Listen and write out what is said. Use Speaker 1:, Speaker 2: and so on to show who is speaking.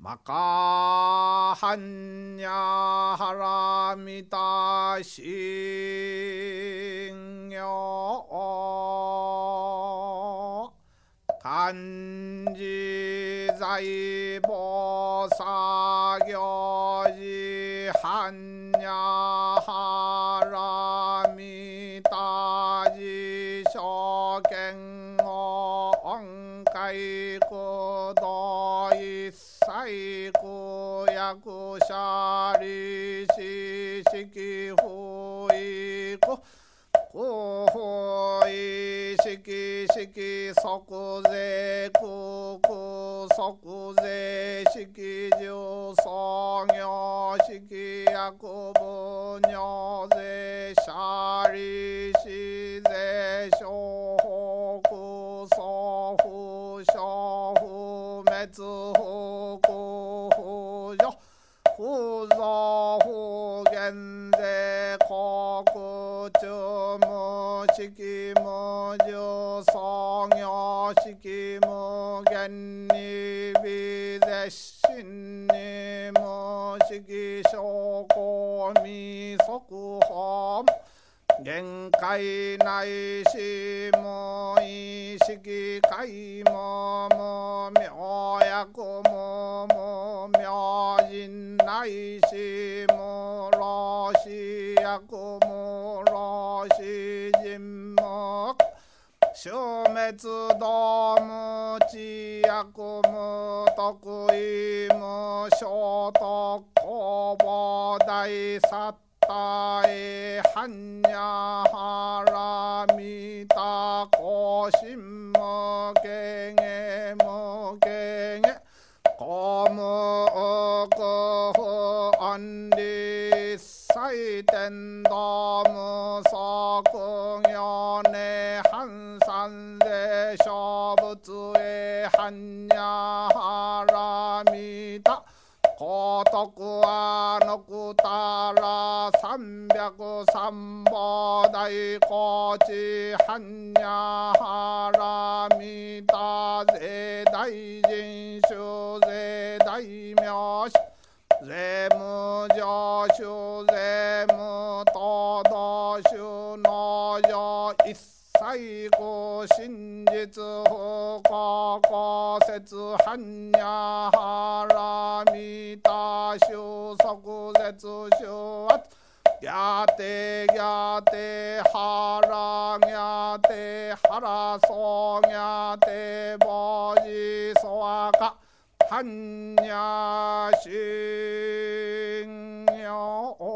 Speaker 1: マカハンニャハラミタシンギョ漢字財宝作業時ハンニャハラミタジ証券を音階行動一切公約者利子式不意故公法意識式即税空空即税式重創業式薬分尿税者利子税商法空送付商不滅不空不助不増不減税国中無式無重創業式無限に微絶心に無式証拠未速報限界内し無意識界無無明薬無無明人内し無老死薬無老死人無消滅道無知薬無得意無衝突公募大殺大般若波羅蜜多高深無限無限公無空安理祭天道無即行ね半三世小仏へ般若波羅蜜多高徳はのくたら303法大高知般若波羅蜜多税大人種税大名詞税無常種税無東道種農場一最高真実不可公説般若波羅蜜多収束絶収圧やてやてはらやてはらそうやてぼじそわか般若心経